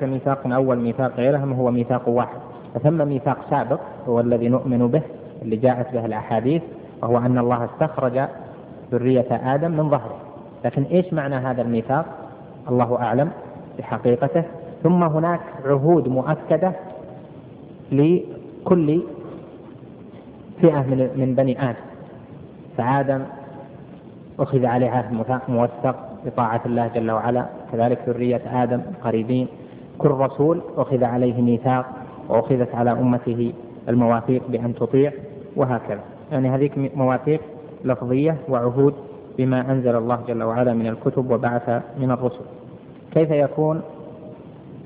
هناك ميثاق أول ميثاق غيرهم هو ميثاق واحد، فثم ميثاق سابق هو الذي نؤمن به اللي جاءت به الأحاديث، وهو أن الله استخرج ذرية آدم من ظهره. لكن إيش معنى هذا الميثاق؟ الله أعلم بحقيقته. ثم هناك عهود مؤكدة لكل فئة من بني آدم، فآدم أخذ عليه عهد موثق بطاعة الله جل وعلا، كذلك ذرية آدم قريبين، كل رسول أخذ عليه ميثاق وأخذت على أمته المواثيق بأن تطيع، وهكذا. يعني هذه مواثيق لفظية وعهود بما أنزل الله جل وعلا من الكتب وبعث من الرسل. كيف يكون